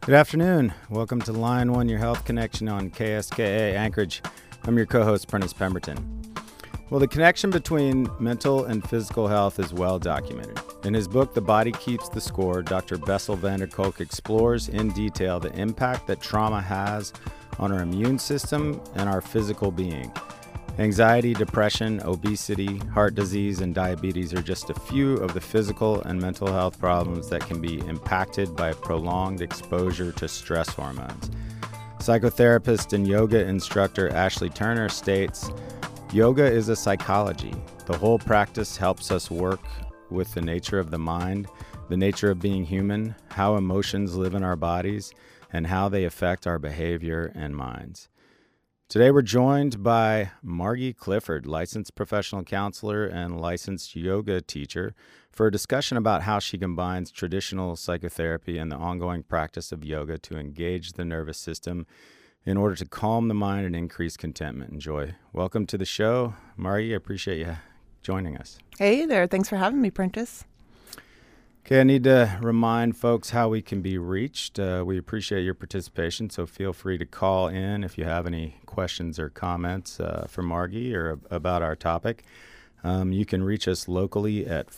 Good afternoon. Welcome to Line 1, your health connection on KSKA Anchorage. I'm your co-host, Prentice Pemberton. Well, the connection between mental and physical health is well documented. In his book, The Body Keeps the Score, Dr. Bessel van der Kolk explores in detail the impact that trauma has on our immune system and our physical being. Anxiety, depression, obesity, heart disease, and diabetes are just a few of the physical and mental health problems that can be impacted by prolonged exposure to stress hormones. Psychotherapist and yoga instructor Ashley Turner states, "Yoga is a psychology. The whole practice helps us work with the nature of the mind, the nature of being human, how emotions live in our bodies, and how they affect our behavior and minds." Today we're joined by Margie Clifford, licensed professional counselor and licensed yoga teacher, for a discussion about how she combines traditional psychotherapy and the ongoing practice of yoga to engage the nervous system in order to calm the mind and increase contentment and joy. Welcome to the show, Margie. I appreciate you joining us. Hey there. Thanks for having me, Prentice. Okay, I need to remind folks how we can be reached. We appreciate your participation, so feel free to call in if you have any questions or comments for Margie or about our topic. You can reach us locally at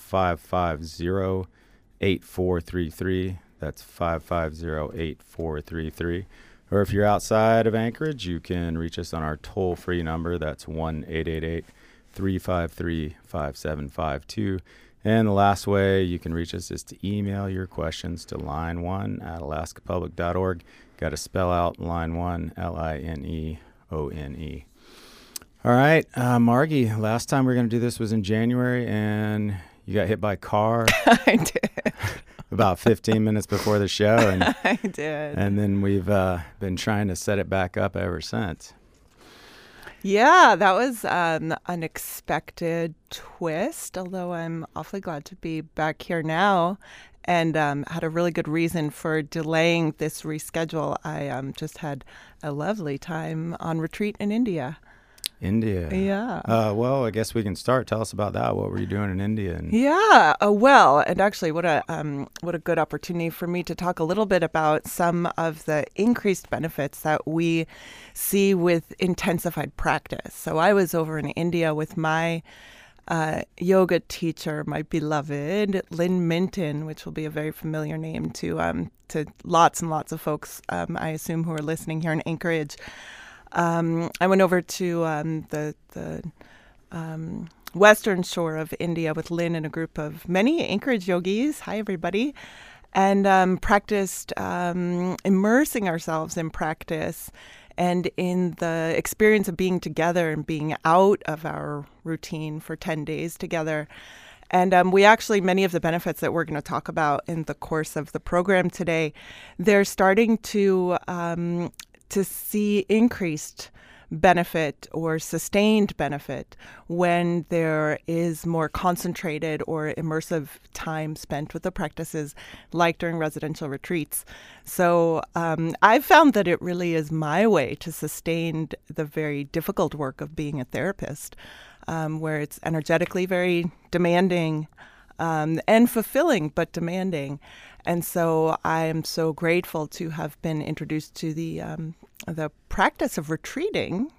550-8433. That's 550-8433. Or if you're outside of Anchorage, you can reach us on our toll-free number. That's 1-888-353-5752. And the last way you can reach us is to email your questions to line1@alaskapublic.org. Got to spell out line 1, Lineone. All right, Margie, last time we were going to do this was in January, and you got hit by a car. I did. About 15 minutes before the show. And I did. And then we've been trying to set it back up ever since. Yeah, that was an unexpected twist, although I'm awfully glad to be back here now and had a really good reason for delaying this reschedule. I just had a lovely time on retreat in India. India. Yeah. Well, I guess we can start. Tell us about that. What were you doing in India? Yeah. Well, and actually, what a good opportunity for me to talk a little bit about some of the increased benefits that we see with intensified practice. So I was over in India with my yoga teacher, my beloved Lynn Minton, which will be a very familiar name to lots and lots of folks, I assume, who are listening here in Anchorage. I went over to the western shore of India with Lynn and a group of many Anchorage yogis. Hi, everybody. And practiced immersing ourselves in practice and in the experience of being together and being out of our routine for 10 days together. And we actually, many of the benefits that we're going to talk about in the course of the program today, they're starting to see increased benefit or sustained benefit when there is more concentrated or immersive time spent with the practices, like during residential retreats. So I've found that it really is my way to sustain the very difficult work of being a therapist, where it's energetically very demanding and fulfilling, but demanding. And so I am so grateful to have been introduced to the practice of retreating,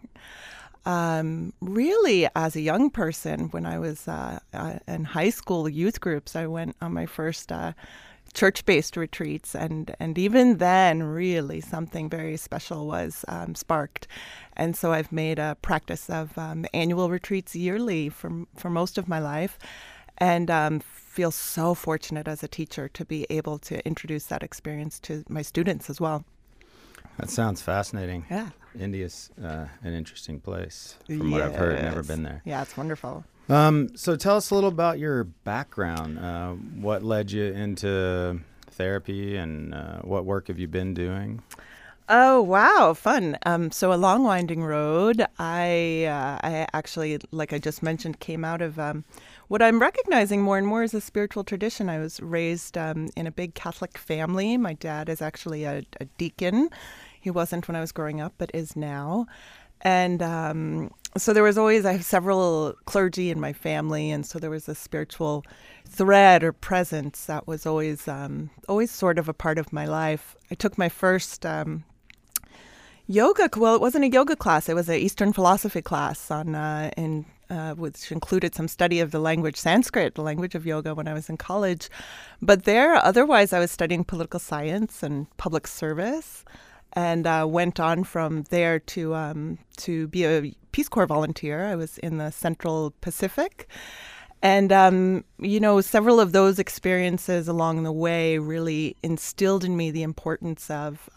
really as a young person. When I was in high school youth groups, I went on my first church-based retreats, and even then, really something very special was sparked. And so I've made a practice of annual retreats yearly for most of my life, and feel so fortunate as a teacher to be able to introduce that experience to my students as well. That sounds fascinating. Yeah. India's an interesting place from what I've heard. Never been there. Yeah, it's wonderful. So tell us a little about your background. What led you into therapy, and what work have you been doing? Oh, wow. Fun. So a long winding road. I actually, like I just mentioned, came out of what I'm recognizing more and more as a spiritual tradition. I was raised in a big Catholic family. My dad is actually a deacon. He wasn't when I was growing up, but is now. And so there was always, I have several clergy in my family, and so there was a spiritual thread or presence that was always sort of a part of my life. I took my first yoga. Well, it wasn't a yoga class; it was an Eastern philosophy class which included some study of the language Sanskrit, the language of yoga, when I was in college. But otherwise, I was studying political science and public service, and went on from there to be a Peace Corps volunteer. I was in the Central Pacific. And, several of those experiences along the way really instilled in me the importance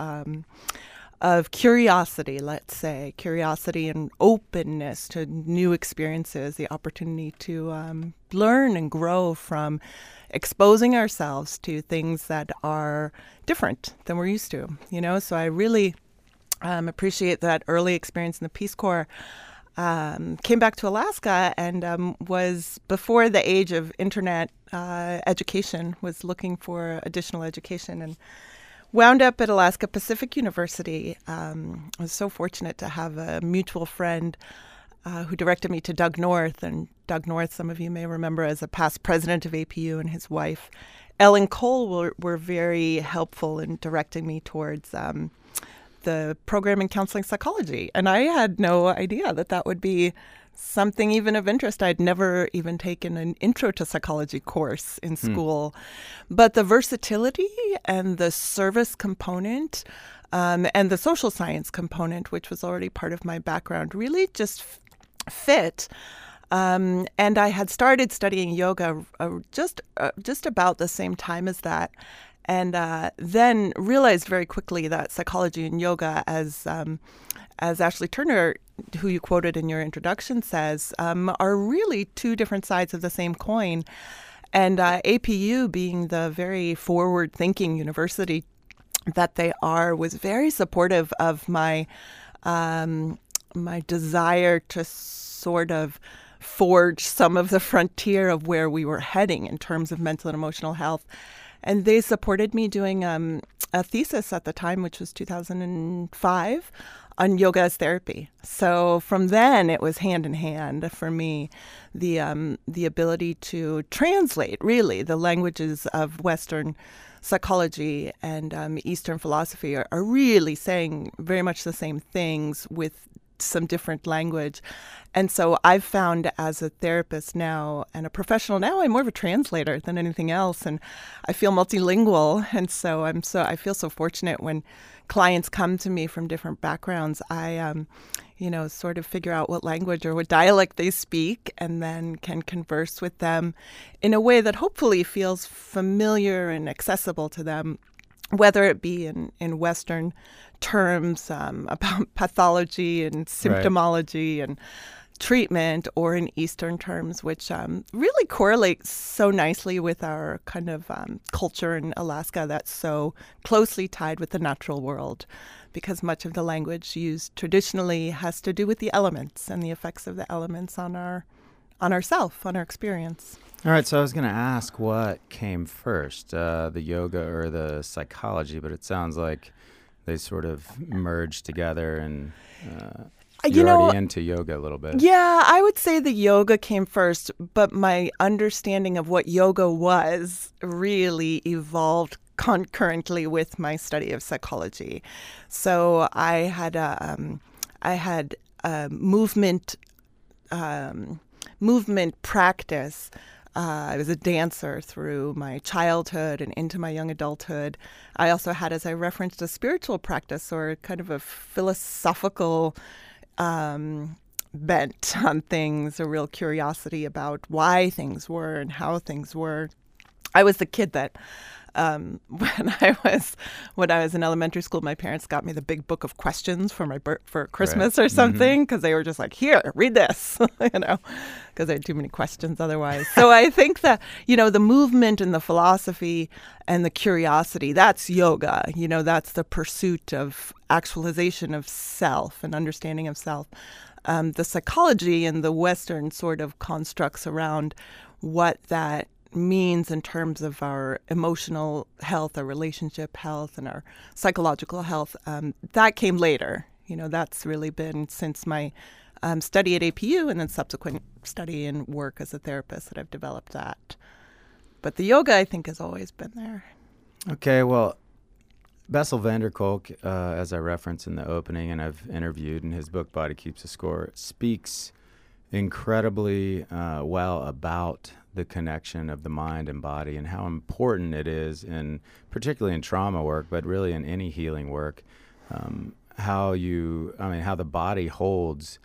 of curiosity, let's say, curiosity and openness to new experiences, the opportunity to learn and grow from exposing ourselves to things that are different than we're used to, So I really appreciate that early experience in the Peace Corps. Came back to Alaska and was before the age of internet education, was looking for additional education and wound up at Alaska Pacific University. I was so fortunate to have a mutual friend who directed me to Doug North. And Doug North, some of you may remember as a past president of APU, and his wife, Ellen Cole, were very helpful in directing me towards the program in counseling psychology. And I had no idea that would be something even of interest. I'd never even taken an intro to psychology course in school. But the versatility and the service component and the social science component, which was already part of my background, really just fit. And I had started studying yoga just about the same time as that. And then realized very quickly that psychology and yoga, as Ashley Turner, who you quoted in your introduction, says, are really two different sides of the same coin. And APU, being the very forward-thinking university that they are, was very supportive of my desire to sort of forge some of the frontier of where we were heading in terms of mental and emotional health. And they supported me doing a thesis at the time, which was 2005, on yoga as therapy. So from then, it was hand in hand for me, the ability to translate, really, the languages of Western psychology and Eastern philosophy are really saying very much the same things with some different language. And so I've found as a therapist now and a professional now, I'm more of a translator than anything else. And I feel multilingual. And so I feel so fortunate when clients come to me from different backgrounds. I, sort of figure out what language or what dialect they speak and then can converse with them in a way that hopefully feels familiar and accessible to them, whether it be in Western terms about pathology and symptomology and treatment, or in Eastern terms, which really correlates so nicely with our kind of culture in Alaska that's so closely tied with the natural world, because much of the language used traditionally has to do with the elements and the effects of the elements on our self, on our experience. All right, so I was going to ask what came first, the yoga or the psychology, but it sounds like they sort of merged together and you're already into yoga a little bit. Yeah, I would say the yoga came first, but my understanding of what yoga was really evolved concurrently with my study of psychology. So I had a movement practice. I was a dancer through my childhood and into my young adulthood. I also had, as I referenced, a spiritual practice or kind of a philosophical bent on things, a real curiosity about why things were and how things were. I was the kid that when I was in elementary school, my parents got me the big book of questions for Christmas or something, because they were just like, here, read this, because I had too many questions otherwise. So I think that, the movement and the philosophy and the curiosity, that's yoga. That's the pursuit of actualization of self and understanding of self. The psychology and the Western sort of constructs around what that means in terms of our emotional health, our relationship health, and our psychological health, that came later. That's really been since my study at APU and then subsequent study and work as a therapist that I've developed that. But the yoga, I think, has always been there. Okay, well, Bessel van der Kolk, as I referenced in the opening and I've interviewed in his book, Body Keeps a Score, speaks incredibly well about the connection of the mind and body and how important it is, particularly in trauma work, but really in any healing work, how the body holds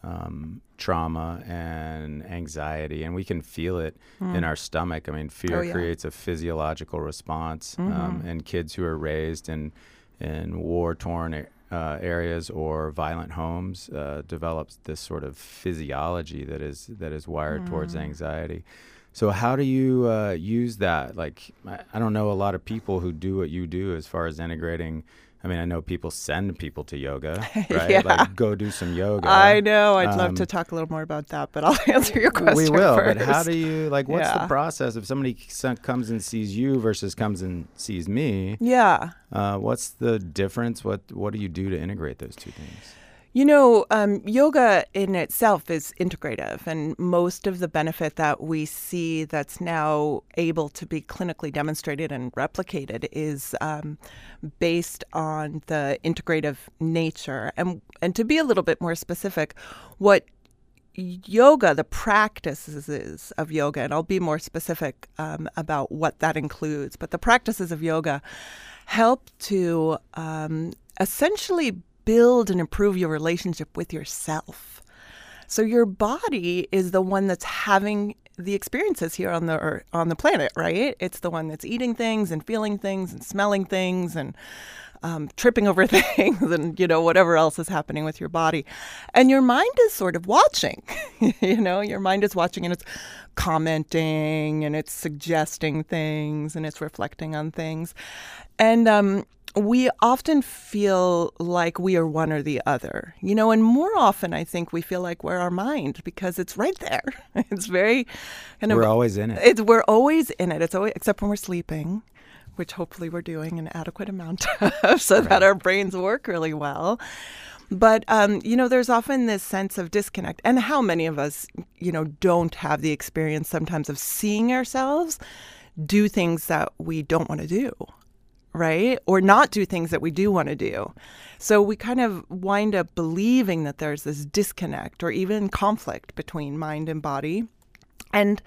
trauma and anxiety, and we can feel it in our stomach. I mean, fear creates a physiological response, and kids who are raised in war-torn areas or violent homes develops this sort of physiology that is wired towards anxiety. So how do you use that? Like, I don't know a lot of people who do what you do as far as integrating. I mean, I know people send people to yoga, right? Yeah. Like, go do some yoga. I know. I'd love to talk a little more about that, but I'll answer your question We will, first. but how do you, what's the process? If somebody comes and sees you versus comes and sees me, what's the difference? What do you do to integrate those two things? Yoga in itself is integrative, and most of the benefit that we see that's now able to be clinically demonstrated and replicated is based on the integrative nature. And to be a little bit more specific, what yoga, the practices of yoga, and I'll be more specific about what that includes, but the practices of yoga help to essentially build and improve your relationship with yourself. So your body is the one that's having the experiences here on the planet, right? It's the one that's eating things and feeling things and smelling things and tripping over things and, whatever else is happening with your body. And your mind is sort of watching, your mind is watching and it's commenting and it's suggesting things and it's reflecting on things. And we often feel like we are one or the other, and more often I think we feel like we're our mind because it's right there. It's very we're always in it. We're always in it. It's always, except when we're sleeping, which hopefully we're doing an adequate amount of so that our brains work really well. But, there's often this sense of disconnect. And how many of us, don't have the experience sometimes of seeing ourselves do things that we don't want to do, right? Or not do things that we do want to do. So we kind of wind up believing that there's this disconnect or even conflict between mind and body. And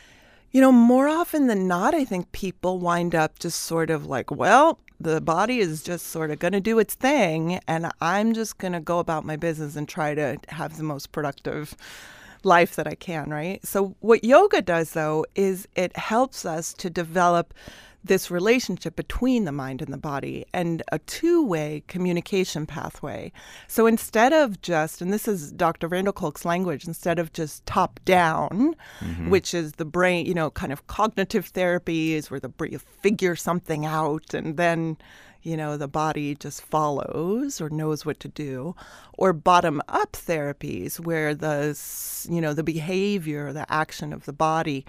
more often than not, I think people wind up just sort of like, well, the body is just sort of going to do its thing, and I'm just going to go about my business and try to have the most productive life that I can, right? So what yoga does, though, is it helps us to develop this relationship between the mind and the body and a two-way communication pathway. So instead of just, and this is Dr. van der Kolk's language, instead of just top down, which is the brain, kind of cognitive therapies where you figure something out and then, the body just follows or knows what to do, or bottom-up therapies where the behavior, the action of the body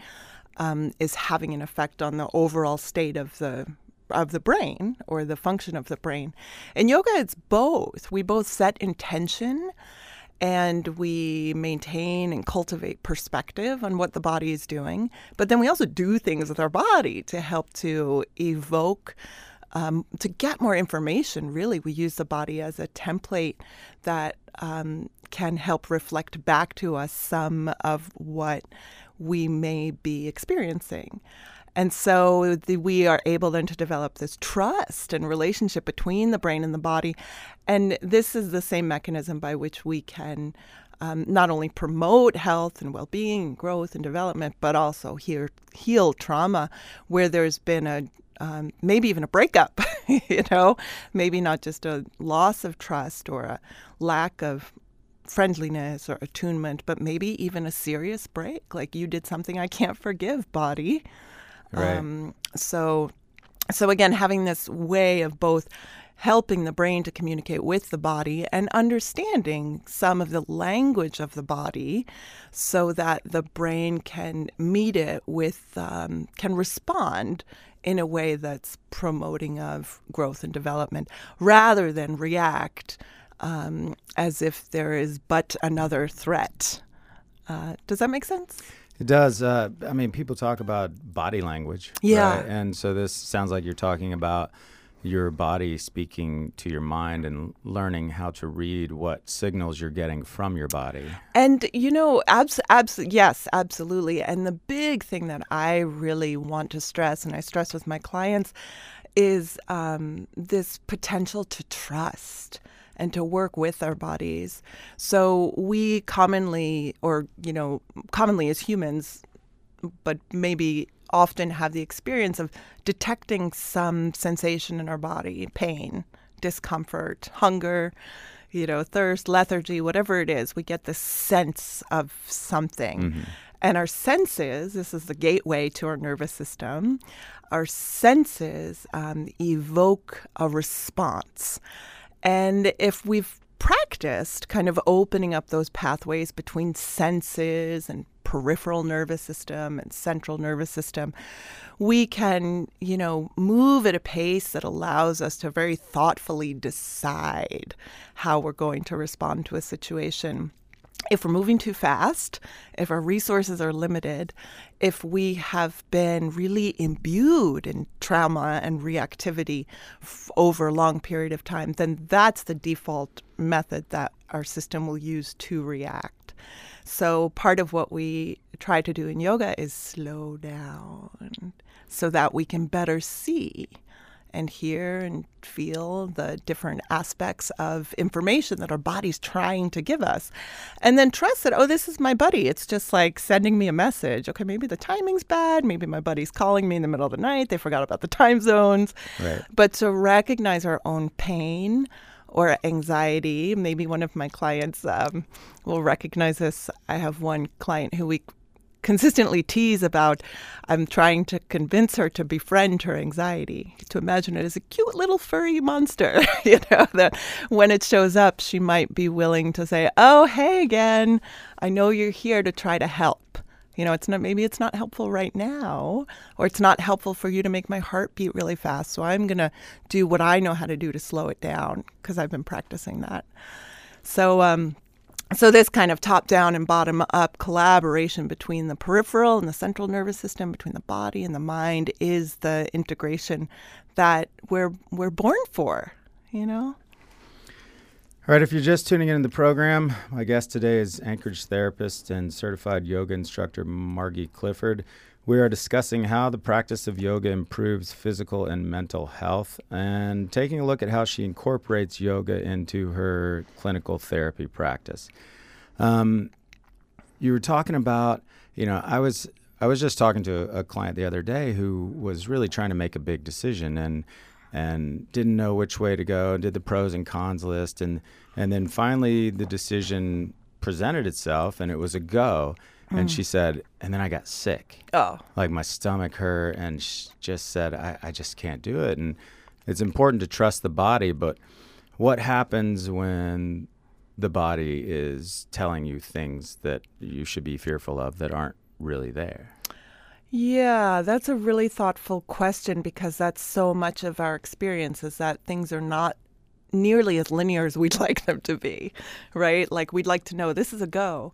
is having an effect on the overall state of the brain or the function of the brain. In yoga, it's both. We both set intention and we maintain and cultivate perspective on what the body is doing. But then we also do things with our body to help to evoke, to get more information. Really, we use the body as a template that can help reflect back to us some of what we may be experiencing. And so we are able then to develop this trust and relationship between the brain and the body. And this is the same mechanism by which we can not only promote health and well-being and growth and development, but also heal trauma where there's been maybe even a breakup, maybe not just a loss of trust or a lack of friendliness or attunement, but maybe even a serious break, like you did something I can't forgive, body. Right. So again, having this way of both helping the brain to communicate with the body and understanding some of the language of the body so that the brain can meet it with, can respond in a way that's promoting of growth and development rather than react as if there is but another threat. Does that make sense? It does. I mean, people talk about body language. Yeah. Right? And so this sounds like you're talking about your body speaking to your mind and learning how to read what signals you're getting from your body. And, yes, absolutely. And the big thing that I really want to stress, and I stress with my clients, is this potential to trust and to work with our bodies. So we commonly as humans, but maybe often have the experience of detecting some sensation in our body, pain, discomfort, hunger, thirst, lethargy, whatever it is. We get this sense of something. Mm-hmm. And our senses, this is the gateway to our nervous system, our senses evoke a response. And if we've practiced kind of opening up those pathways between senses and peripheral nervous system and central nervous system, we can, move at a pace that allows us to very thoughtfully decide how we're going to respond to a situation. If we're moving too fast, if our resources are limited, if we have been really imbued in trauma and reactivity over a long period of time, then that's the default method that our system will use to react. So part of what we try to do in yoga is slow down so that we can better see and hear and feel the different aspects of information that our body's trying to give us. And then trust that, this is my buddy. It's just like sending me a message. Okay, maybe the timing's bad. Maybe my buddy's calling me in the middle of the night. They forgot about the time zones. Right. But to recognize our own pain or anxiety, maybe one of my clients will recognize this. I have one client who we consistently tease about. I'm trying to convince her to befriend her anxiety, to imagine it as a cute little furry monster, that when it shows up, she might be willing to say, oh, hey again, I know you're here to try to help. Maybe it's not helpful right now, or it's not helpful for you to make my heart beat really fast. So I'm going to do what I know how to do to slow it down because I've been practicing that. So this kind of top-down and bottom-up collaboration between the peripheral and the central nervous system, between the body and the mind, is the integration that we're born for, All right, if you're just tuning in the program, my guest today is Anchorage therapist and certified yoga instructor Margie Clifford. We are discussing how the practice of yoga improves physical and mental health and taking a look at how she incorporates yoga into her clinical therapy practice. You were talking about, I was just talking to a client the other day who was really trying to make a big decision and didn't know which way to go, did the pros and cons list, and then finally the decision presented itself and it was a go. And she said, and then I got sick. Oh. Like my stomach hurt, and she just said, I just can't do it. And it's important to trust the body, but what happens when the body is telling you things that you should be fearful of that aren't really there? Yeah, that's a really thoughtful question because that's so much of our experience is that things are not nearly as linear as we'd like them to be, right? Like we'd like to know this is a go.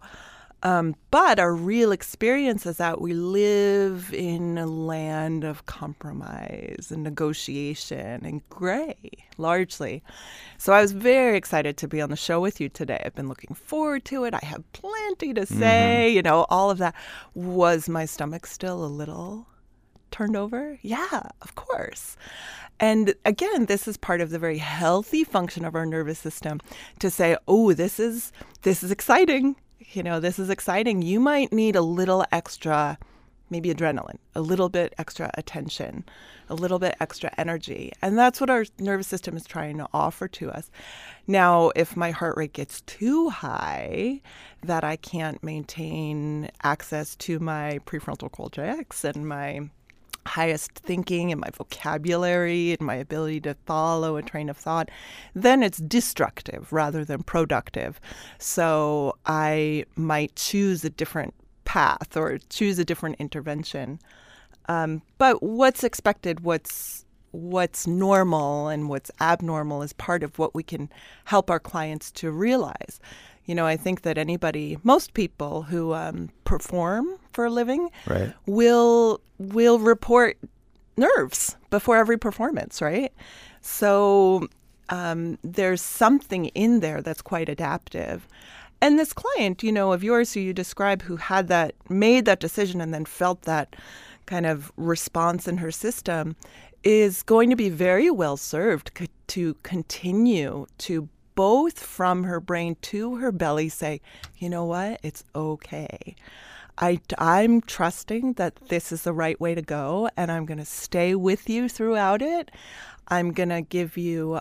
But our real experience is that we live in a land of compromise and negotiation and gray, largely. So I was very excited to be on the show with you today. I've been looking forward to it. I have plenty to say, all of that. Was my stomach still a little turned over? Yeah, of course. And again, this is part of the very healthy function of our nervous system to say, oh, this is exciting. This is exciting. You might need a little extra, maybe adrenaline, a little bit extra attention, a little bit extra energy. And that's what our nervous system is trying to offer to us. Now, if my heart rate gets too high, that I can't maintain access to my prefrontal cortex and my highest thinking and my vocabulary and my ability to follow a train of thought, then it's destructive rather than productive. So I might choose a different path or choose a different intervention. But what's expected, what's what's normal and what's abnormal is part of what we can help our clients to realize. I think that most people who perform for a living Right. will report nerves before every performance, right? So there's something in there that's quite adaptive. And this client, of yours who you describe, who made that decision and then felt that kind of response in her system, is going to be very well served to continue to both from her brain to her belly say, you know what, it's okay. I'm trusting that this is the right way to go, and I'm going to stay with you throughout it. I'm going to give you,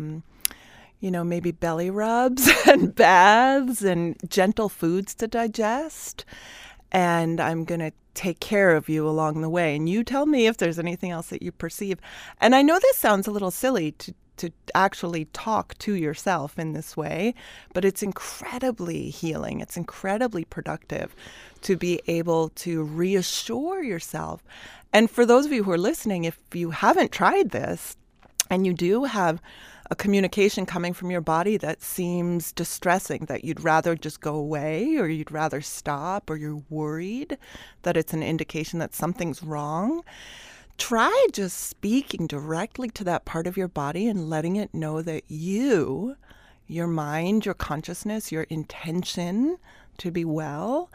maybe belly rubs and baths and gentle foods to digest. And I'm going to take care of you along the way. And you tell me if there's anything else that you perceive. And I know this sounds a little silly to actually talk to yourself in this way, but it's incredibly healing. It's incredibly productive to be able to reassure yourself. And for those of you who are listening, if you haven't tried this and you do have a communication coming from your body that seems distressing, that you'd rather just go away or you'd rather stop, or you're worried that it's an indication that something's wrong, try just speaking directly to that part of your body and letting it know that your mind, your consciousness, your intention to be well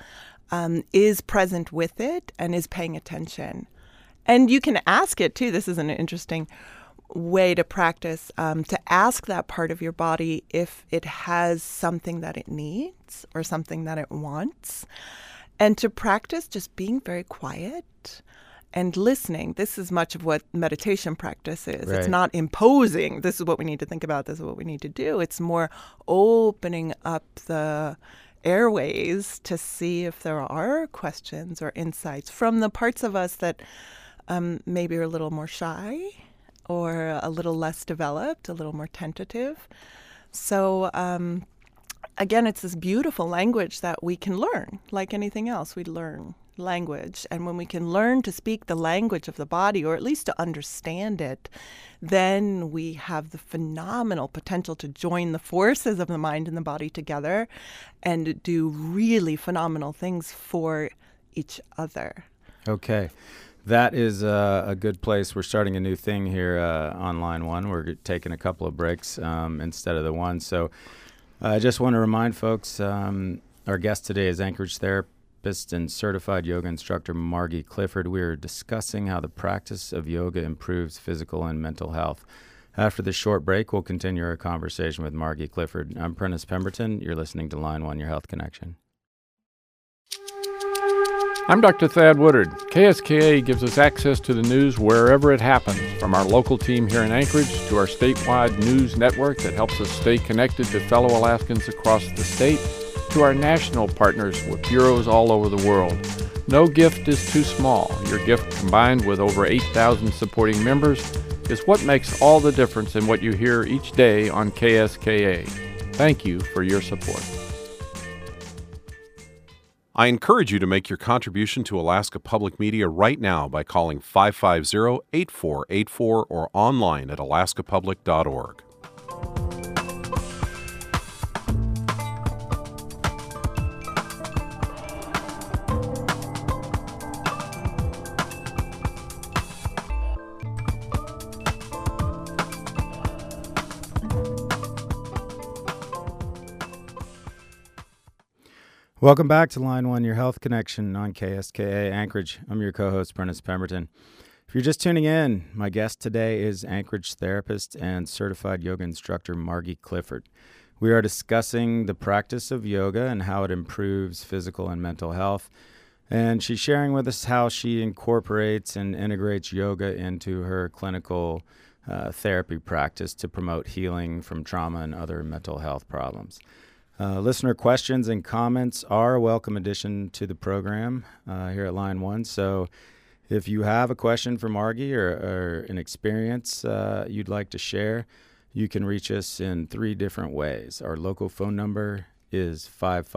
is present with it and is paying attention. And you can ask it too. This is an interesting way to practice, to ask that part of your body if it has something that it needs or something that it wants, and to practice just being very quiet and listening. This is much of what meditation practice is. Right. It's not imposing, this is what we need to think about, this is what we need to do. It's more opening up the airways to see if there are questions or insights from the parts of us that maybe are a little more shy or a little less developed, a little more tentative. So again, it's this beautiful language that we can learn. Like anything else, we learn language. And when we can learn to speak the language of the body, or at least to understand it, then we have the phenomenal potential to join the forces of the mind and the body together and do really phenomenal things for each other. Okay. That is a good place. We're starting a new thing here on Line 1. We're taking a couple of breaks instead of the one. So I just want to remind folks, our guest today is Anchorage therapist and certified yoga instructor Margie Clifford. We are discussing how the practice of yoga improves physical and mental health. After this short break, we'll continue our conversation with Margie Clifford. I'm Prentice Pemberton. You're listening to Line 1, Your Health Connection. I'm Dr. Thad Woodard. KSKA gives us access to the news wherever it happens, from our local team here in Anchorage to our statewide news network that helps us stay connected to fellow Alaskans across the state, to our national partners with bureaus all over the world. No gift is too small. Your gift, combined with over 8,000 supporting members, is what makes all the difference in what you hear each day on KSKA. Thank you for your support. I encourage you to make your contribution to Alaska Public Media right now by calling 550-8484 or online at alaskapublic.org. Welcome back to Line 1, Your Health Connection on KSKA Anchorage. I'm your co-host, Prentice Pemberton. If you're just tuning in, my guest today is Anchorage therapist and certified yoga instructor Margie Clifford. We are discussing the practice of yoga and how it improves physical and mental health. And she's sharing with us how she incorporates and integrates yoga into her clinical therapy practice to promote healing from trauma and other mental health problems. Listener questions and comments are a welcome addition to the program here at Line 1. So if you have a question for Margie or an experience you'd like to share, you can reach us in 3 different ways. Our local phone number is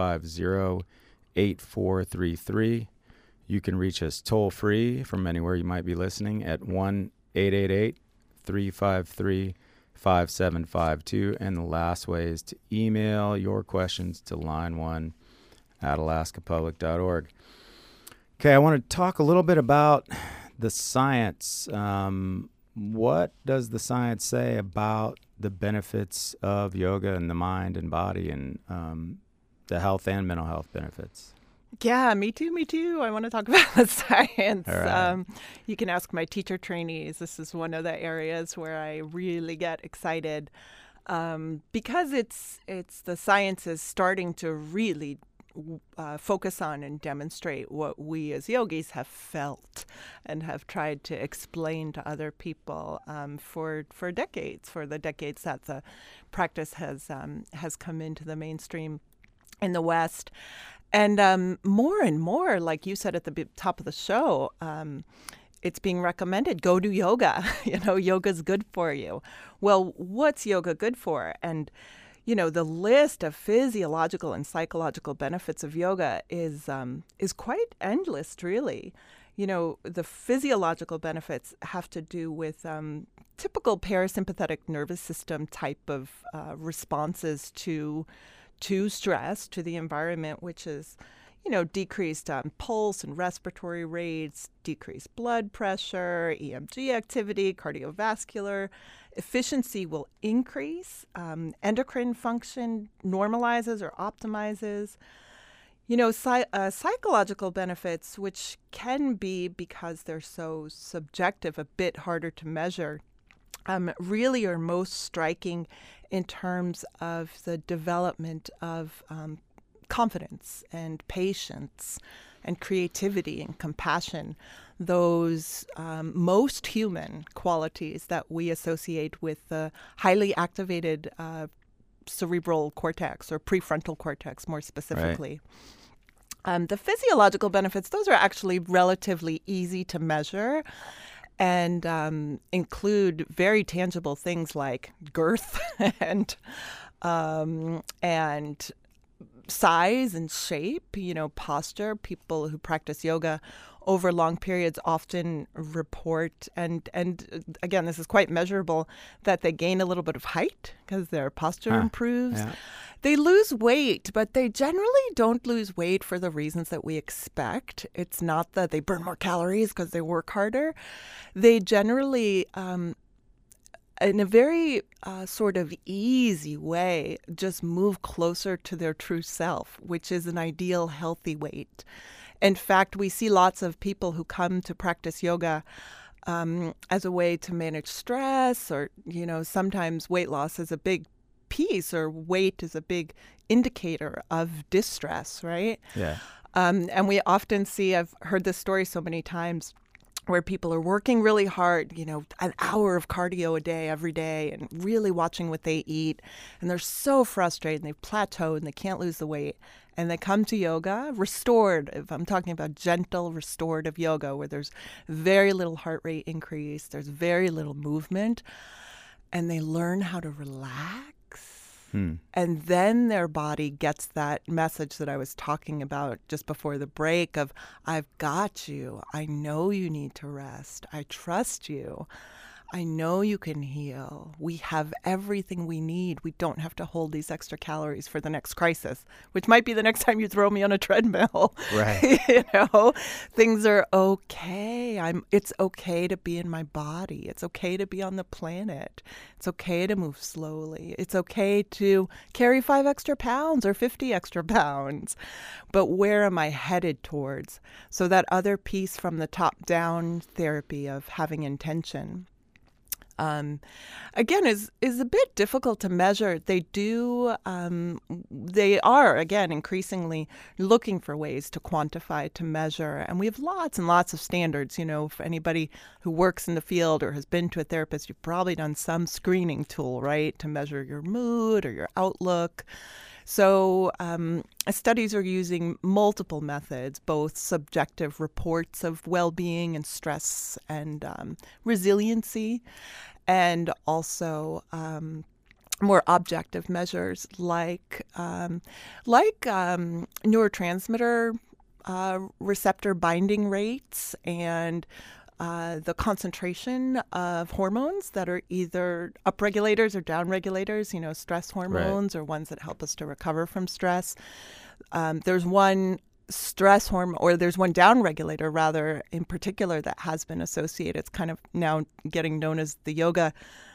550-8433. You can reach us toll-free from anywhere you might be listening at 1-888 888-353-5752. And the last way is to email your questions to line1@alaskapublic.org. Okay, I want to talk a little bit about the science. What does the science say about the benefits of yoga in the mind and body, and the health and mental health benefits? Yeah, me too. I want to talk about the science. All right. You can ask my teacher trainees. This is one of the areas where I really get excited because it's the science is starting to really focus on and demonstrate what we as yogis have felt and have tried to explain to other people for decades, for the decades that the practice has come into the mainstream in the West. And more and more, like you said at the top of the show, it's being recommended, go do yoga. Yoga's good for you. Well, what's yoga good for? And, the list of physiological and psychological benefits of yoga is quite endless, really. The physiological benefits have to do with typical parasympathetic nervous system type of responses to stress, to the environment, which is, decreased pulse and respiratory rates, decreased blood pressure, EMG activity, cardiovascular efficiency will increase, endocrine function normalizes or optimizes. Psychological benefits, which can be, because they're so subjective, a bit harder to measure, really are most striking in terms of the development of confidence and patience and creativity and compassion, those most human qualities that we associate with the highly activated cerebral cortex, or prefrontal cortex more specifically. Right. The physiological benefits, those are actually relatively easy to measure and include very tangible things like girth and size and shape, posture. People who practice yoga over long periods often report, and again, this is quite measurable, that they gain a little bit of height because their posture improves. Yeah. They lose weight, but they generally don't lose weight for the reasons that we expect. It's not that they burn more calories because they work harder. They generally, in a very sort of easy way, just move closer to their true self, which is an ideal healthy weight. In fact, we see lots of people who come to practice yoga as a way to manage stress, or, sometimes weight loss is a big piece, or weight is a big indicator of distress, right? Yeah. And we often see, I've heard this story so many times, where people are working really hard, an hour of cardio a day every day, and really watching what they eat. And they're so frustrated, and they've plateaued, and they can't lose the weight. And they come to yoga, restorative. I'm talking about gentle, restorative yoga, where there's very little heart rate increase, there's very little movement, and they learn how to relax. And then their body gets that message that I was talking about just before the break of, I've got you. I know you need to rest. I trust you. I know you can heal. We have everything we need. We don't have to hold these extra calories for the next crisis, which might be the next time you throw me on a treadmill. Right. Things are okay. It's okay to be in my body. It's okay to be on the planet. It's okay to move slowly. It's okay to carry 5 extra pounds or 50 extra pounds. But where am I headed towards? So that other piece from the top-down therapy of having intention, again, is a bit difficult to measure. They are, again, increasingly looking for ways to quantify, to measure. And we have lots and lots of standards. For anybody who works in the field or has been to a therapist, you've probably done some screening tool, right, to measure your mood or your outlook. So studies are using multiple methods, both subjective reports of well-being and stress and resiliency, and also more objective measures like neurotransmitter receptor binding rates and the concentration of hormones that are either upregulators or downregulators, stress hormones or ones that help us to recover from stress. There's one stress hormone, or there's one downregulator, rather, in particular, that has been associated. It's kind of now getting known as the yoga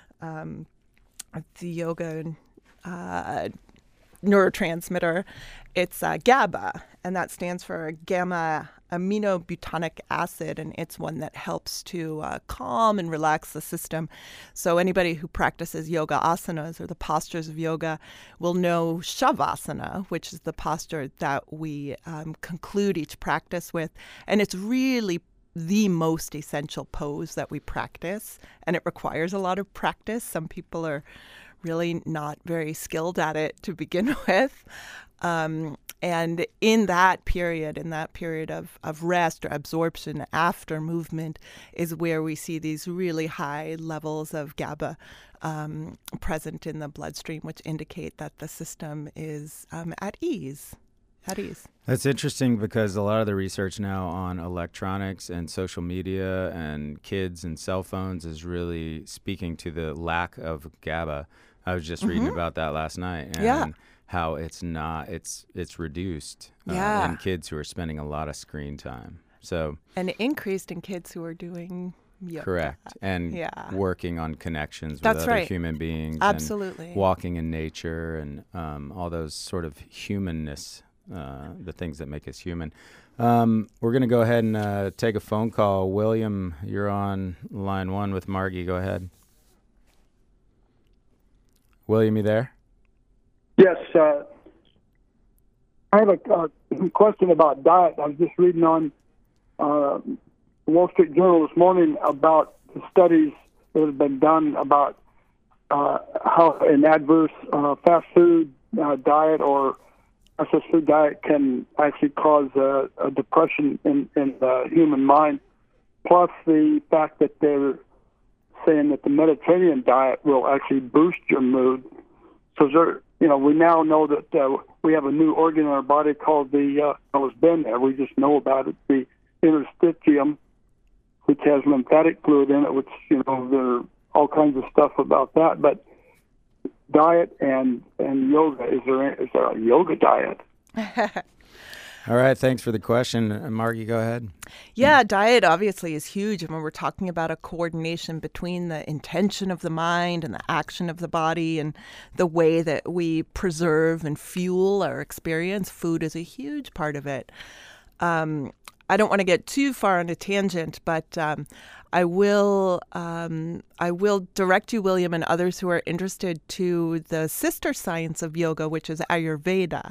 neurotransmitter. It's GABA, and that stands for gamma aminobutonic acid, and it's one that helps to calm and relax the system. So anybody who practices yoga asanas, or the postures of yoga, will know Shavasana, which is the posture that we conclude each practice with. And it's really the most essential pose that we practice, and it requires a lot of practice. Some people are really not very skilled at it to begin with. And in that period of rest or absorption after movement is where we see these really high levels of GABA present in the bloodstream, which indicate that the system is at ease. That's interesting, because a lot of the research now on electronics and social media and kids and cell phones is really speaking to the lack of GABA. I was just reading about that last night, and how it's reduced in kids who are spending a lot of screen time. So, and increased in kids who are doing yoga. Correct. And working on connections with That's other right. human beings. Absolutely. And walking in nature and all those sort of humanness, the things that make us human. We're going to go ahead and take a phone call. William, you're on line 1 with Margie. Go ahead. William, you there? Yes. I have a question about diet. I was just reading on the Wall Street Journal this morning about the studies that have been done about how an adverse fast food diet or processed food diet can actually cause a depression in the human mind, plus the fact that they're saying that the Mediterranean diet will actually boost your mood. So we now know that we have a new organ in our body called it's been there. We just know about it, the interstitium, which has lymphatic fluid in it, which, there are all kinds of stuff about that. But diet and yoga, is there a yoga diet? All right, thanks for the question. Margie, go ahead. Yeah, diet obviously is huge. And when we're talking about a coordination between the intention of the mind and the action of the body and the way that we preserve and fuel our experience, food is a huge part of it. I don't want to get too far on a tangent, but I will direct you, William, and others who are interested, to the sister science of yoga, which is Ayurveda.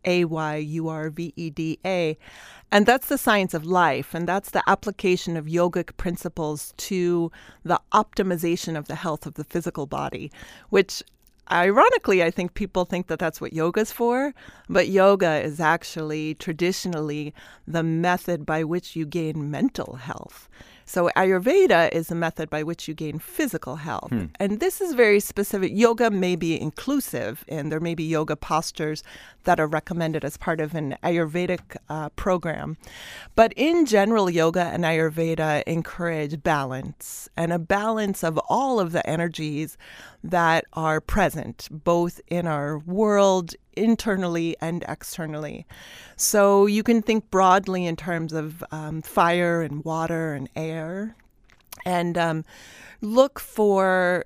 Ayurveda. And that's the science of life, and that's the application of yogic principles to the optimization of the health of the physical body, which ironically, I think people think that that's what yoga's for, but yoga is actually traditionally the method by which you gain mental health. So Ayurveda is a method by which you gain physical health. And this is very specific. Yoga may be inclusive, and there may be yoga postures that are recommended as part of an Ayurvedic program. But in general, yoga and Ayurveda encourage balance, and a balance of all of the energies that are present, both in our world, internally and externally. So you can think broadly in terms of fire and water and air, and look for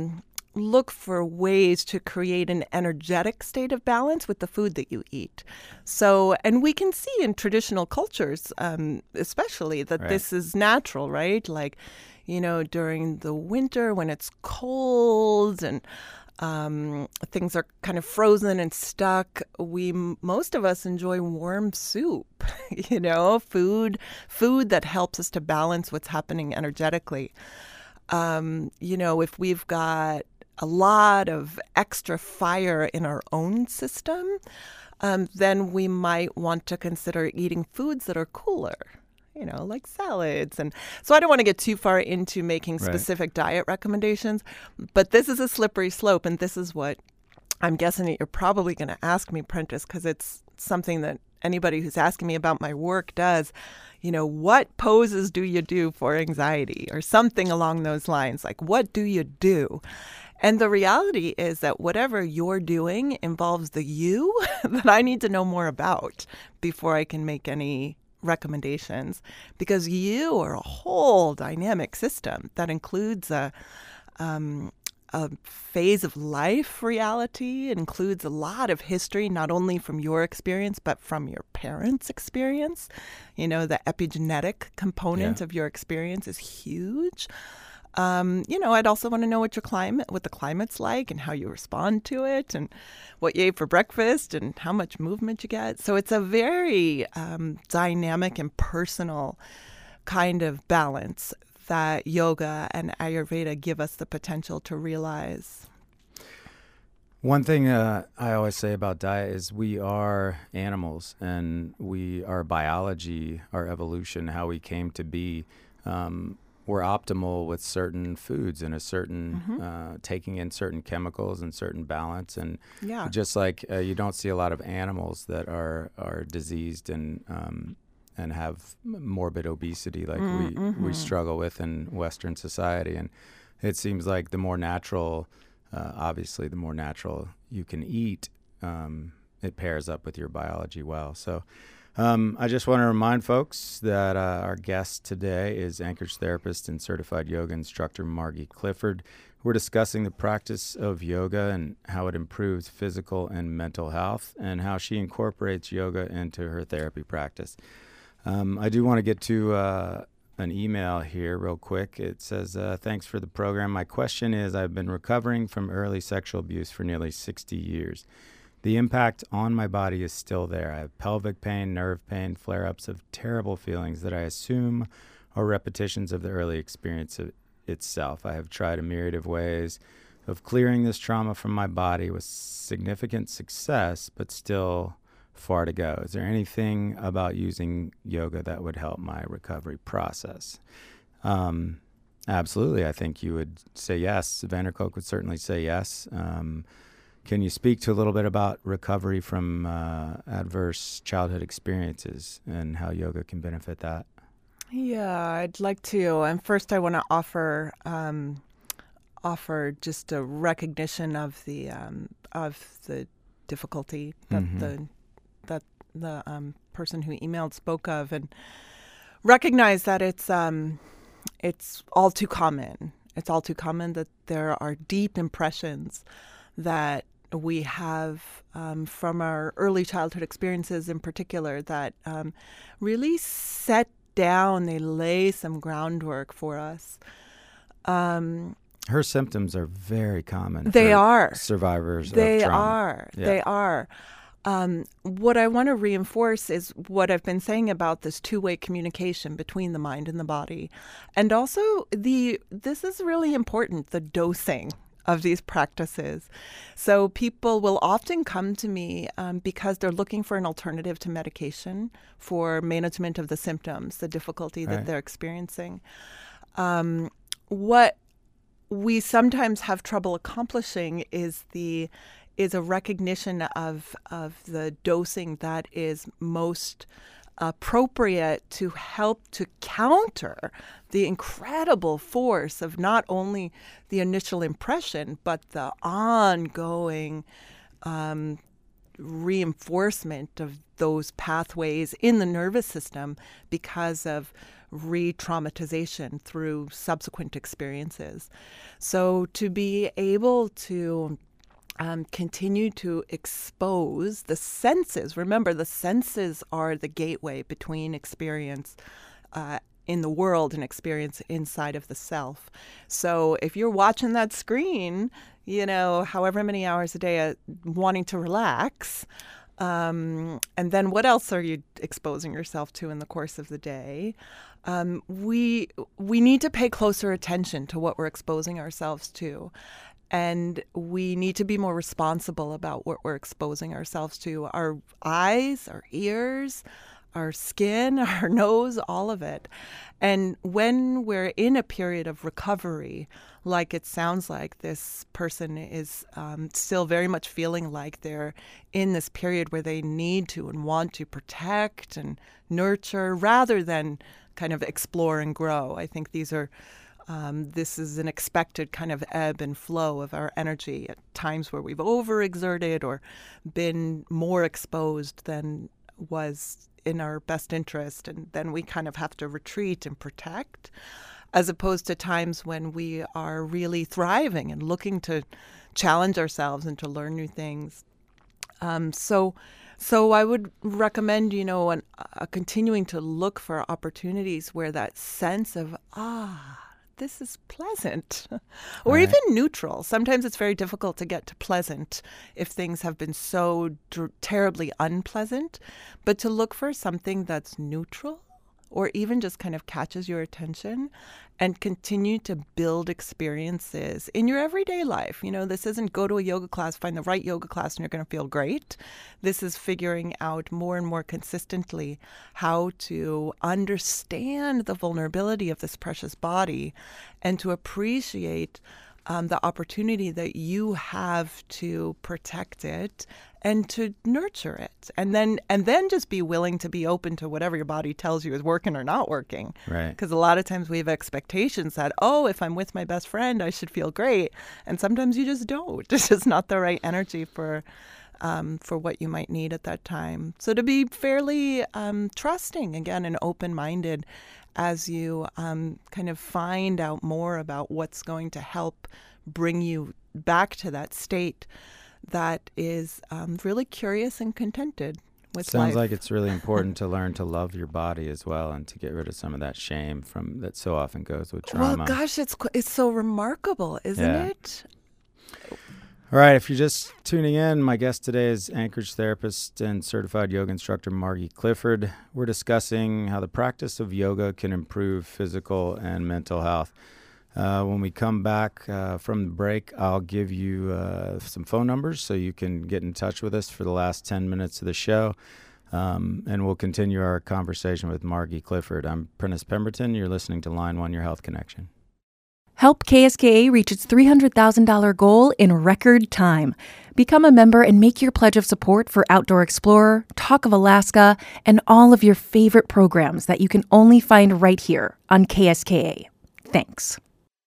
ways to create an energetic state of balance with the food that you eat. So, and we can see in traditional cultures, especially, that this is natural, right? Like, during the winter when it's cold and things are kind of frozen and stuck, most of us enjoy warm soup, food that helps us to balance what's happening energetically. If we've got a lot of extra fire in our own system, then we might want to consider eating foods that are cooler, like salads. And so I don't want to get too far into making specific diet recommendations, but this is a slippery slope. And this is what I'm guessing that you're probably going to ask me, Prentice, because it's something that anybody who's asking me about my work does, what poses do you do for anxiety or something along those lines? Like, what do you do? And the reality is that whatever you're doing involves the you that I need to know more about before I can make any recommendations, because you are a whole dynamic system that includes a phase of life reality. It includes a lot of history, not only from your experience, but from your parents' experience. The epigenetic component of your experience is huge. I'd also want to know what the climate's like and how you respond to it and what you ate for breakfast and how much movement you get. So it's a very dynamic and personal kind of balance that yoga and Ayurveda give us the potential to realize. One thing I always say about diet is we are animals, and our biology, our evolution, how we came to be, we're optimal with certain foods and a certain taking in certain chemicals and certain balance. And just like you don't see a lot of animals that are diseased and have morbid obesity like we struggle with in Western society. And it seems like the more natural, obviously the more natural you can eat, it pairs up with your biology well. So I just want to remind folks that our guest today is Anchorage therapist and certified yoga instructor Margie Clifford. We're discussing the practice of yoga and how it improves physical and mental health and how she incorporates yoga into her therapy practice. I do want to get to an email here real quick. It says, thanks for the program. My question is, I've been recovering from early sexual abuse for nearly 60 years. The impact on my body is still there. I have pelvic pain, nerve pain, flare-ups of terrible feelings that I assume are repetitions of the early experience itself. I have tried a myriad of ways of clearing this trauma from my body with significant success, but still far to go. Is there anything about using yoga that would help my recovery process? Absolutely. I think you would say yes. Vanderkolk would certainly say yes. Can you speak to a little bit about recovery from adverse childhood experiences and how yoga can benefit that? Yeah, I'd like to. And first, I want to offer just a recognition of the difficulty that the person who emailed spoke of, and recognize that it's all too common. It's all too common that there are deep impressions that we have from our early childhood experiences in particular that really they lay some groundwork for us. Her symptoms are very common. They are. Survivors they of trauma. They are. What I want to reinforce is what I've been saying about this two-way communication between the mind and the body. And also, this is really important, the dosing of these practices. So people will often come to me because they're looking for an alternative to medication for management of the symptoms, the difficulty that they're experiencing. What we sometimes have trouble accomplishing is a recognition of the dosing that is most appropriate to help to counter the incredible force of not only the initial impression, but the ongoing reinforcement of those pathways in the nervous system because of re-traumatization through subsequent experiences. So to be able to continue to expose the senses. Remember, the senses are the gateway between experience in the world and experience inside of the self. So if you're watching that screen, however many hours a day wanting to relax, and then what else are you exposing yourself to in the course of the day? We need to pay closer attention to what we're exposing ourselves to. And we need to be more responsible about what we're exposing ourselves to. Our eyes, our ears, our skin, our nose, all of it. And when we're in a period of recovery, like it sounds like this person is still very much feeling like they're in this period where they need to and want to protect and nurture rather than kind of explore and grow. I think these are this is an expected kind of ebb and flow of our energy at times where we've overexerted or been more exposed than was in our best interest, and then we kind of have to retreat and protect, as opposed to times when we are really thriving and looking to challenge ourselves and to learn new things. So I would recommend, continuing to look for opportunities where that sense of, this is pleasant, or Right. even neutral. Sometimes it's very difficult to get to pleasant if things have been so terribly unpleasant, but to look for something that's neutral or even just kind of catches your attention and continue to build experiences in your everyday life. This isn't go to a yoga class, find the right yoga class, and you're going to feel great. This is figuring out more and more consistently how to understand the vulnerability of this precious body and to appreciate the opportunity that you have to protect it and to nurture it, and then just be willing to be open to whatever your body tells you is working or not working. Right. Because a lot of times we have expectations that, if I'm with my best friend, I should feel great, and sometimes you just don't. It's just not the right energy for what you might need at that time. So to be fairly trusting again and open-minded as you kind of find out more about what's going to help bring you back to that state that is really curious and contented with Sounds life. like it's really important to learn to love your body as well, and to get rid of some of that shame that so often goes with trauma. Well, gosh, it's so remarkable, isn't it? All right, if you're just tuning in, my guest today is Anchorage therapist and certified yoga instructor Margie Clifford. We're discussing how the practice of yoga can improve physical and mental health. When we come back from the break, I'll give you some phone numbers so you can get in touch with us for the last 10 minutes of the show, and we'll continue our conversation with Margie Clifford. I'm Prentice Pemberton. You're listening to Line 1, Your Health Connection. Help KSKA reach its $300,000 goal in record time. Become a member and make your pledge of support for Outdoor Explorer, Talk of Alaska, and all of your favorite programs that you can only find right here on KSKA. Thanks.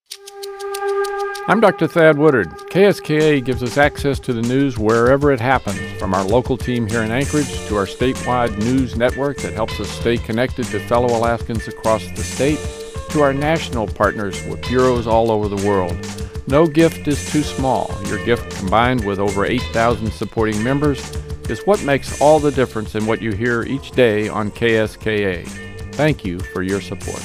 I'm Dr. Thad Woodard. KSKA gives us access to the news wherever it happens, from our local team here in Anchorage to our statewide news network that helps us stay connected to fellow Alaskans across the state, to our national partners with bureaus all over the world. No gift is too small. Your gift, combined with over 8,000 supporting members, is what makes all the difference in what you hear each day on KSKA. Thank you for your support.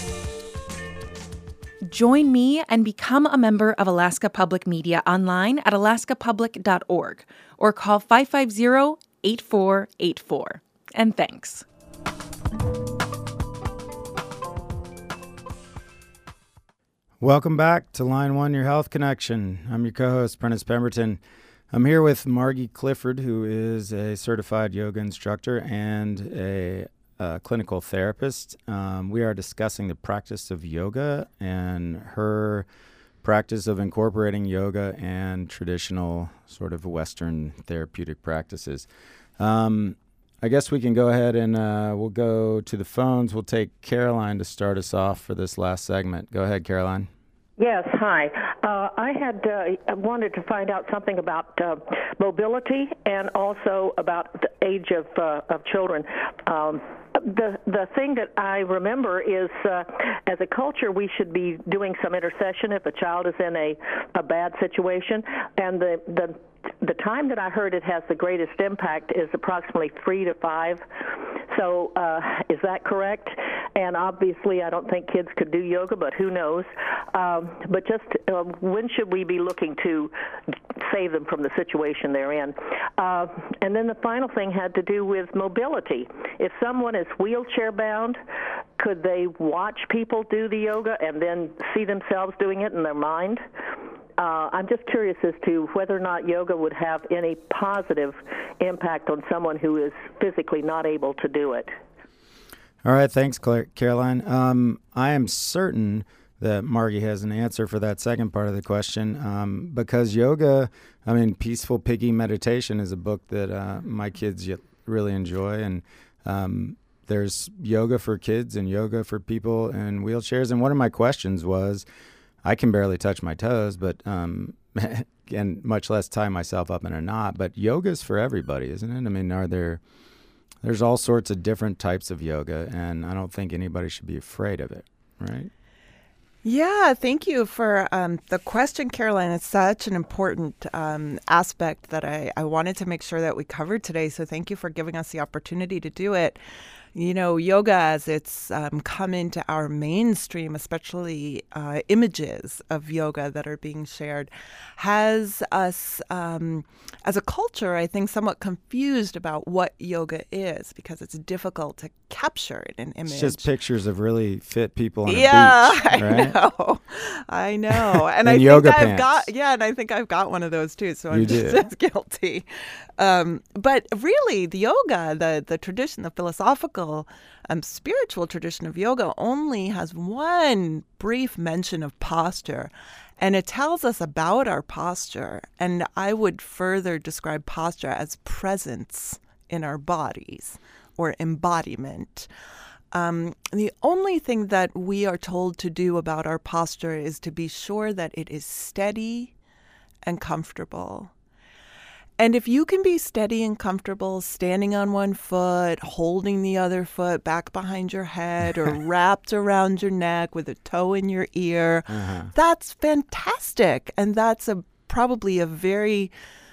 Join me and become a member of Alaska Public Media online at alaskapublic.org or call 550-8484. And thanks. Welcome back to Line 1, Your Health Connection. I'm your co-host, Prentice Pemberton. I'm here with Margie Clifford, who is a certified yoga instructor and a clinical therapist. We are discussing the practice of yoga and her practice of incorporating yoga and traditional sort of Western therapeutic practices. I guess we can go ahead and we'll go to the phones. We'll take Caroline to start us off for this last segment. Go ahead, Caroline. Yes, hi. I had wanted to find out something about mobility and also about the age of children. The thing that I remember is, as a culture, we should be doing some intercession if a child is in a bad situation, and the time that I heard it has the greatest impact is approximately 3 to 5. So is that correct? And obviously, I don't think kids could do yoga, but who knows? But just when should we be looking to save them from the situation they're in? And then the final thing had to do with mobility. If someone is wheelchair-bound, could they watch people do the yoga and then see themselves doing it in their mind? I'm just curious as to whether or not yoga would have any positive impact on someone who is physically not able to do it. All right, thanks, Caroline. I am certain that Margie has an answer for that second part of the question, because yoga, Peaceful Piggy Meditation is a book that my kids really enjoy, and there's yoga for kids and yoga for people in wheelchairs. And one of my questions was, I can barely touch my toes, but and much less tie myself up in a knot, but yoga's for everybody, isn't it? There's all sorts of different types of yoga, and I don't think anybody should be afraid of it, right? Yeah, thank you for the question, Caroline. It's such an important aspect that I wanted to make sure that we covered today. So thank you for giving us the opportunity to do it. You know, yoga, as it's come into our mainstream, especially images of yoga that are being shared, has us, as a culture, I think, somewhat confused about what yoga is, because it's difficult to capture in an image. It's just pictures of really fit people on a beach, right? I know. And I yoga think pants. I think I've got one of those too, so I'm You just do. as guilty. But really, the yoga, the tradition, the philosophical, spiritual tradition of yoga only has one brief mention of posture, and it tells us about our posture. And I would further describe posture as presence in our bodies, or embodiment. The only thing that we are told to do about our posture is to be sure that it is steady and comfortable. And if you can be steady and comfortable standing on one foot, holding the other foot back behind your head, or wrapped around your neck with a toe in your ear, that's fantastic. And that's probably a very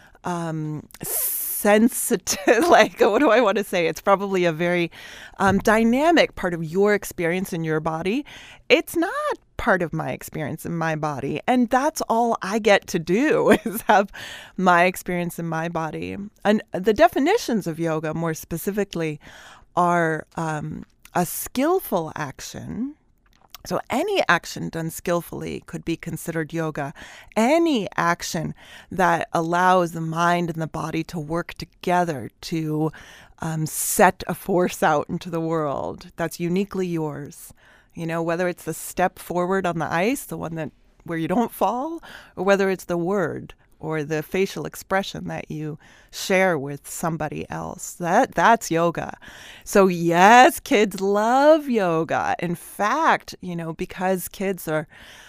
sensitive, like, what do I want to say? It's probably a very dynamic part of your experience in your body. It's not part of my experience in my body. And that's all I get to do, is have my experience in my body. And the definitions of yoga, more specifically, are a skillful action. So any action done skillfully could be considered yoga. Any action that allows the mind and the body to work together to set a force out into the world that's uniquely yours. You know, whether it's the step forward on the ice, the one where you don't fall, or whether it's the word or the facial expression that you share with somebody else. That's yoga. So yes, kids love yoga. In fact, you know, because kids are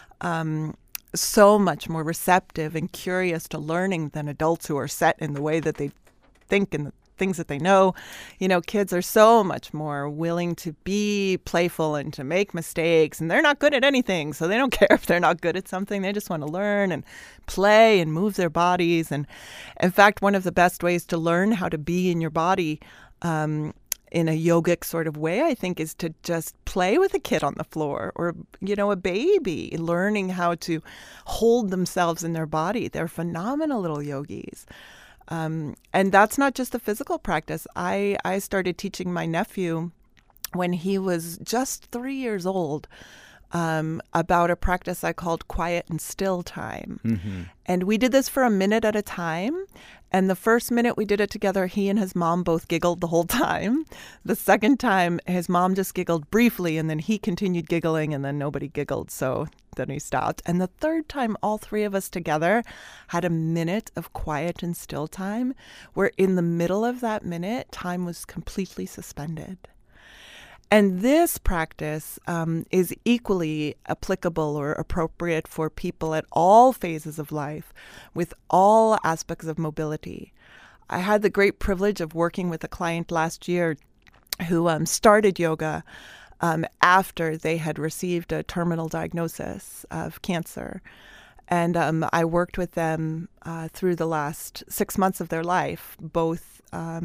so much more receptive and curious to learning than adults who are set in the way that they think and the things that they know. You know, kids are so much more willing to be playful and to make mistakes, and they're not good at anything, so they don't care if they're not good at something. They just want to learn and play and move their bodies. And in fact, one of the best ways to learn how to be in your body in a yogic sort of way, I think, is to just play with a kid on the floor, or, you know, a baby learning how to hold themselves in their body. They're phenomenal little yogis. And that's not just a physical practice. I started teaching my nephew when he was just 3 years old about a practice I called quiet and still time. Mm-hmm. And we did this for a minute at a time. And the first minute we did it together, he and his mom both giggled the whole time. The second time, his mom just giggled briefly, and then he continued giggling, and then nobody giggled, so then he stopped. And the third time, all three of us together had a minute of quiet and still time, where in the middle of that minute, time was completely suspended. And this practice is equally applicable or appropriate for people at all phases of life, with all aspects of mobility. I had the great privilege of working with a client last year who started yoga after they had received a terminal diagnosis of cancer. And I worked with them through the last 6 months of their life, both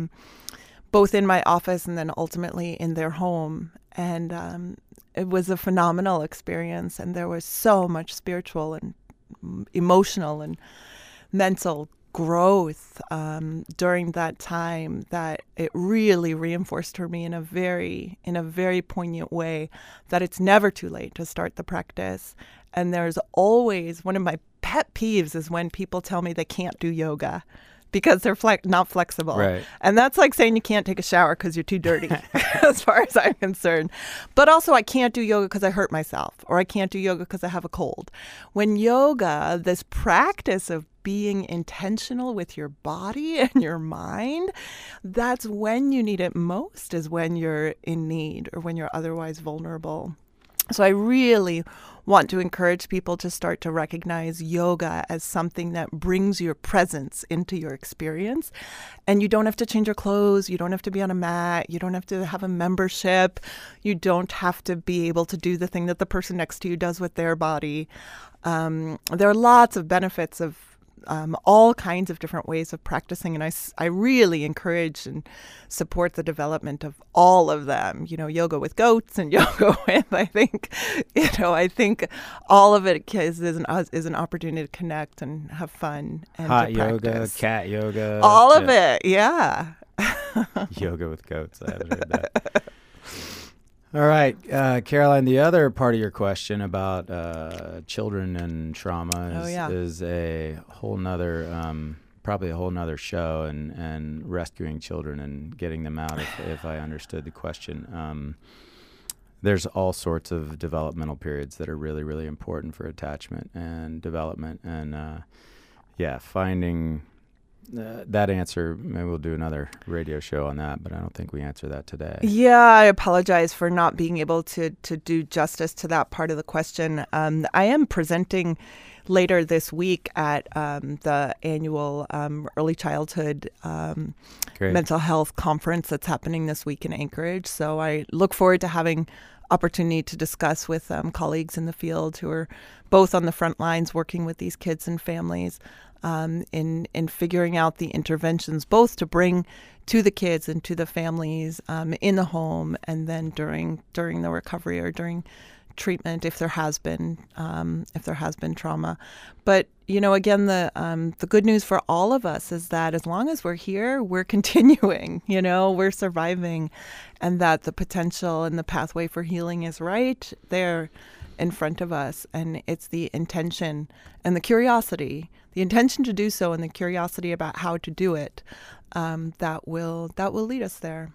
in my office and then ultimately in their home. And it was a phenomenal experience. And there was so much spiritual and emotional and mental growth during that time that it really reinforced for me in a very poignant way that it's never too late to start the practice. And there's always, one of my pet peeves is when people tell me they can't do yoga. because they're not flexible. Right. And that's like saying you can't take a shower because you're too dirty, as far as I'm concerned. But also, I can't do yoga because I hurt myself, or I can't do yoga because I have a cold. When yoga, this practice of being intentional with your body and your mind, that's when you need it most, is when you're in need or when you're otherwise vulnerable. So I really want to encourage people to start to recognize yoga as something that brings your presence into your experience. And you don't have to change your clothes. You don't have to be on a mat. You don't have to have a membership. You don't have to be able to do the thing that the person next to you does with their body. There are lots of benefits of all kinds of different ways of practicing. And I really encourage and support the development of all of them, yoga with goats and yoga with, I think all of it is an opportunity to connect and have fun and hot to yoga, practice. cat yoga. All of it. Yeah. Yoga with goats. I haven't heard that. All right, Caroline, the other part of your question about children and trauma is a whole nother, probably a whole nother show, and rescuing children and getting them out, if I understood the question. There's all sorts of developmental periods that are really, really important for attachment and development. And, finding that answer, maybe we'll do another radio show on that, but I don't think we answer that today. Yeah, I apologize for not being able to do justice to that part of the question. I am presenting later this week at the annual Early Childhood Mental Health Conference that's happening this week in Anchorage. So I look forward to having opportunity to discuss with colleagues in the field who are both on the front lines working with these kids and families in figuring out the interventions, both to bring to the kids and to the families in the home, and then during the recovery or during treatment if there has been trauma. But again, the good news for all of us is that as long as we're here, we're continuing. We're surviving, and that the potential and the pathway for healing is right there in front of us. And it's the intention and the curiosity, the intention to do so, and the curiosity about how to do it that will lead us there.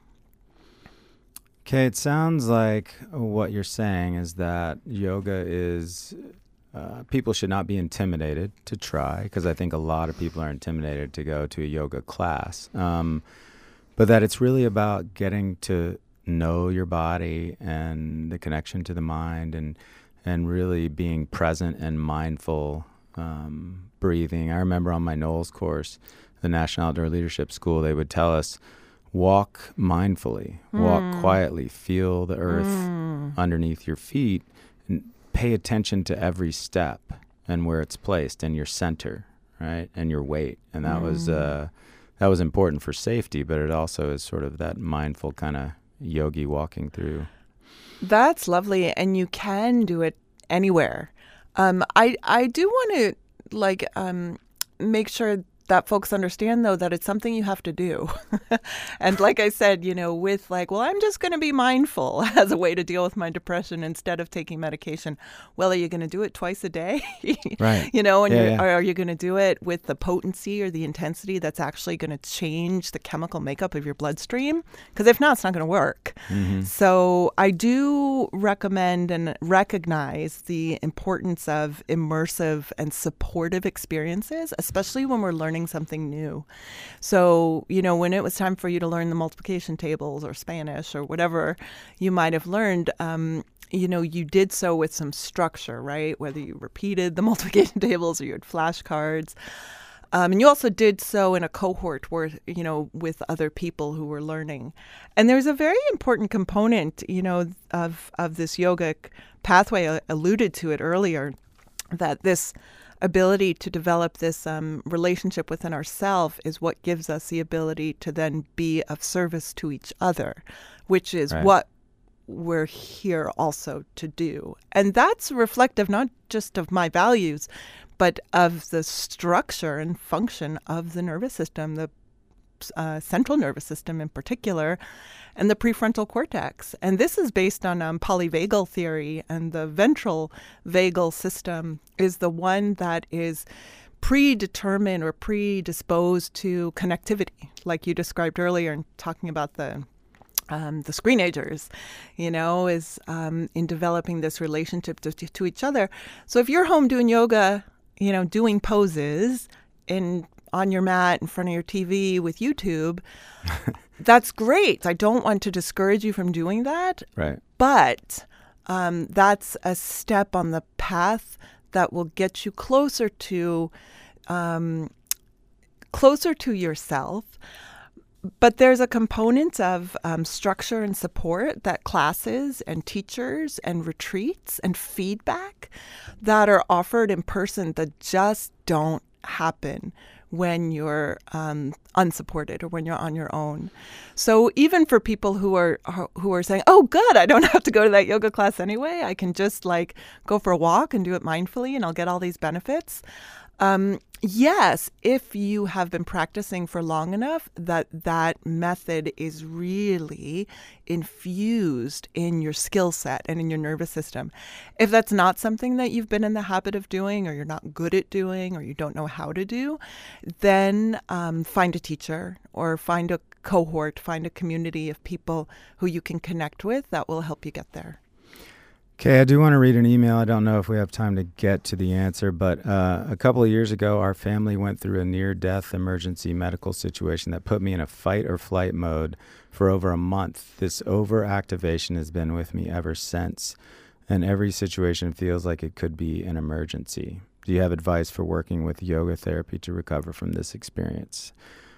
Okay, it sounds like what you're saying is that yoga is, people should not be intimidated to try, because I think a lot of people are intimidated to go to a yoga class, but that it's really about getting to know your body and the connection to the mind, and really being present and mindful, breathing. I remember on my Knowles course, the National Outdoor Leadership School, they would tell us, walk mindfully, walk quietly, feel the earth underneath your feet, and pay attention to every step and where it's placed, and your center, right, and your weight. And that was important for safety, but it also is sort of that mindful kind of yogi walking through. That's lovely, and you can do it anywhere. I do want to make sure that folks understand, though, that it's something you have to do. And like I said, with I'm just going to be mindful as a way to deal with my depression instead of taking medication. Well, are you going to do it twice a day? Right. Are you going to do it with the potency or the intensity that's actually going to change the chemical makeup of your bloodstream? Because if not, it's not going to work. Mm-hmm. So I do recommend and recognize the importance of immersive and supportive experiences, especially when we're learning something new. So, when it was time for you to learn the multiplication tables or Spanish or whatever you might have learned, you did so with some structure, right? Whether you repeated the multiplication tables or you had flashcards. And you also did so in a cohort where, with other people who were learning. And there's a very important component, of this yogic pathway. I alluded to it earlier, that this ability to develop this relationship within ourselves is what gives us the ability to then be of service to each other, which is right. What we're here also to do. And that's reflective not just of my values, but of the structure and function of the nervous system, the central nervous system in particular, and the prefrontal cortex. And this is based on polyvagal theory, and the ventral vagal system is the one that is predetermined or predisposed to connectivity, like you described earlier, and talking about the screenagers, is in developing this relationship to each other. So if you're home doing yoga, doing poses on your mat in front of your TV with YouTube, that's great. I don't want to discourage you from doing that. Right. But that's a step on the path that will get you closer to yourself. But there's a component of structure and support that classes and teachers and retreats and feedback that are offered in person that just don't happen when you're unsupported or when you're on your own. So even for people who are saying, oh, good, I don't have to go to that yoga class anyway. I can just go for a walk and do it mindfully and I'll get all these benefits. Yes, if you have been practicing for long enough that method is really infused in your skill set and in your nervous system. If that's not something that you've been in the habit of doing, or you're not good at doing, or you don't know how to do, then find a teacher or find a cohort, find a community of people who you can connect with that will help you get there. Okay, I do want to read an email. I don't know if we have time to get to the answer, but a couple of years ago, our family went through a near-death emergency medical situation that put me in a fight or flight mode for over a month. This overactivation has been with me ever since, and every situation feels like it could be an emergency. Do you have advice for working with yoga therapy to recover from this experience?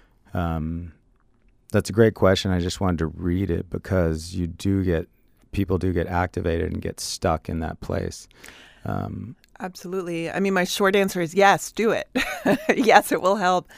That's a great question. I just wanted to read it because people do get activated and get stuck in that place. Absolutely. I mean, my short answer is yes, do it. Yes, it will help.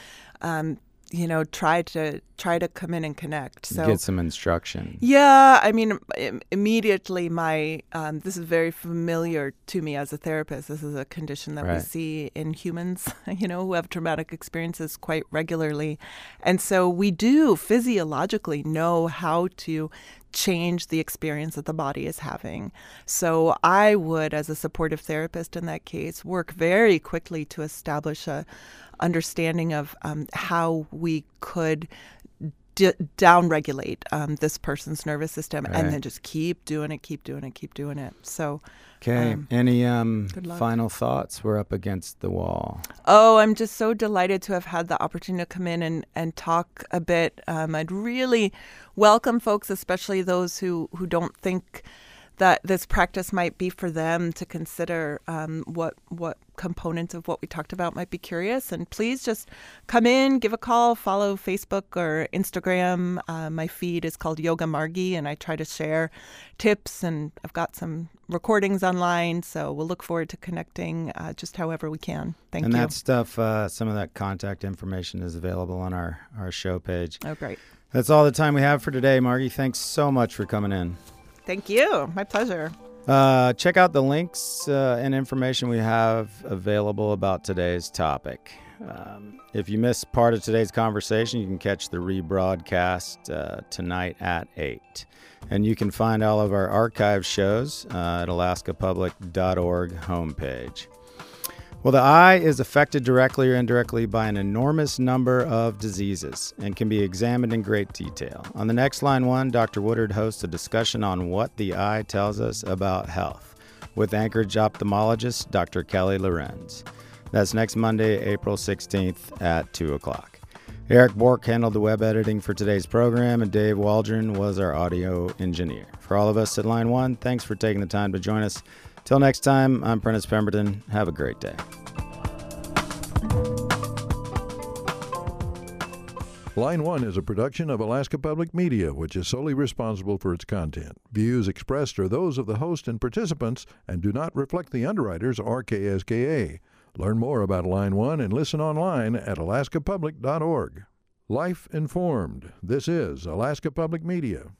Try to come in and connect. So get some instruction. Yeah, I mean, immediately this is very familiar to me as a therapist. This is a condition that we see in humans, who have traumatic experiences quite regularly. And so we do physiologically know how to change the experience that the body is having. So I would, as a supportive therapist in that case, work very quickly to establish a understanding of how we could down-regulate this person's nervous system, and then just keep doing it. So, okay. Any final thoughts? We're up against the wall. Oh, I'm just so delighted to have had the opportunity to come in and talk a bit. I'd really welcome folks, especially those who don't think that this practice might be for them, to consider what components of what we talked about might be curious. And please just come in, give a call, follow Facebook or Instagram. My feed is called Yoga Margi, and I try to share tips, and I've got some recordings online. So we'll look forward to connecting just however we can. Thank you. And that stuff, some of that contact information is available on our show page. Oh, great. That's all the time we have for today, Margi. Thanks so much for coming in. Thank you. My pleasure. Check out the links and information we have available about today's topic. If you missed part of today's conversation, you can catch the rebroadcast tonight at 8. And you can find all of our archive shows at alaskapublic.org homepage. Well, the eye is affected directly or indirectly by an enormous number of diseases and can be examined in great detail. On the next Line 1, Dr. Woodard hosts a discussion on what the eye tells us about health with Anchorage ophthalmologist Dr. Kelly Lorenz. That's next Monday, April 16th at 2 o'clock. Eric Bork handled the web editing for today's program, and Dave Waldron was our audio engineer. For all of us at Line 1, thanks for taking the time to join us. Till next time, I'm Prentice Pemberton. Have a great day. Line 1 is a production of Alaska Public Media, which is solely responsible for its content. Views expressed are those of the host and participants and do not reflect the underwriters or KSKA. Learn more about Line 1 and listen online at alaskapublic.org. Life Informed. This is Alaska Public Media.